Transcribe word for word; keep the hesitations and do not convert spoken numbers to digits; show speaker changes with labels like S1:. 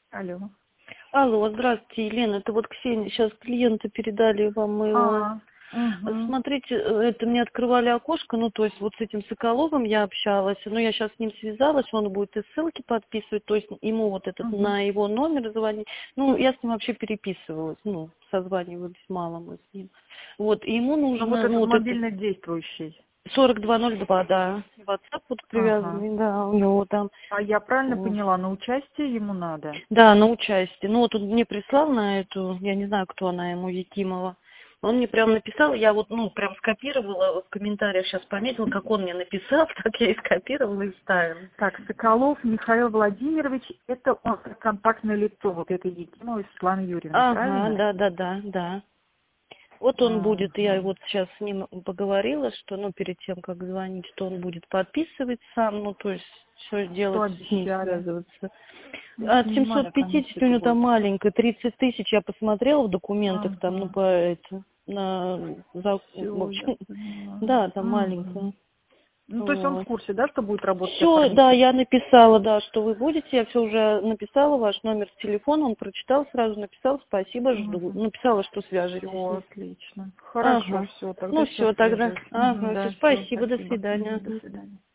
S1: Алло.
S2: Алло, здравствуйте, Елена. Это вот Ксения. Сейчас клиенты передали вам моего.
S1: А, угу.
S2: Смотрите, это мне открывали окошко, ну, то есть вот с этим Соколовым я общалась, но я сейчас с ним связалась, он будет и ссылки подписывать, то есть ему вот этот,
S1: Угу.
S2: на его номер звонить. Ну, я с ним вообще переписывалась, ну, созванивались мало мы с ним. Вот, и ему
S1: Ну, вот
S2: нужно, ну,
S1: этот
S2: вот это
S1: мобильно действующий.
S2: сорок два ноль два, да. WhatsApp вот
S1: Ага.
S2: привязанный, да, у него там.
S1: А я правильно
S2: Вот.
S1: поняла, на участие ему надо?
S2: Да, на участие. Ну вот он мне прислал на эту, я не знаю, кто она ему, Якимова. Он мне прям написал, я вот, ну, прям скопировала, в комментариях сейчас пометила, как он мне написал, так я и скопировала и вставила.
S1: Так, Соколов Михаил Владимирович, это он контактное лицо, вот это Якимова Светлана Юрьевна,
S2: Ага,
S1: правильно?
S2: да, да, да, да. Вот он будет, я
S1: Ага.
S2: вот сейчас с ним поговорила, что, ну, перед тем, как звонить, что он будет подписывать сам, ну, то есть все
S1: Что
S2: делать, с ним
S1: обещали?
S2: связываться.
S1: Ну, это
S2: От
S1: минимальная
S2: семьсот пятьдесят у
S1: комиссия-то
S2: него там
S1: будет.
S2: маленькая, тридцать тысяч, я посмотрела в документах, там, ну,
S1: Ага.
S2: по это, на, за, в
S1: Все, я
S2: общем,
S1: поняла.
S2: да, там
S1: Угу.
S2: маленькая.
S1: Ну, то есть он в
S2: Вот.
S1: курсе, да, что будет работать
S2: Все, да,
S1: оформитель?
S2: я написала, да, что вы будете, я все уже написала, ваш номер телефона, он прочитал, сразу написал, спасибо, жду.
S1: Угу.
S2: Написала, что свяжетесь с
S1: Все,
S2: ним.
S1: отлично. Хорошо,
S2: Ага.
S1: все, тогда
S2: Ну
S1: сейчас
S2: все, тогда,
S1: свяжусь. Угу,
S2: ага, все,
S1: да, все,
S2: спасибо, до
S1: спасибо. Угу,
S2: свидания.
S1: до свидания.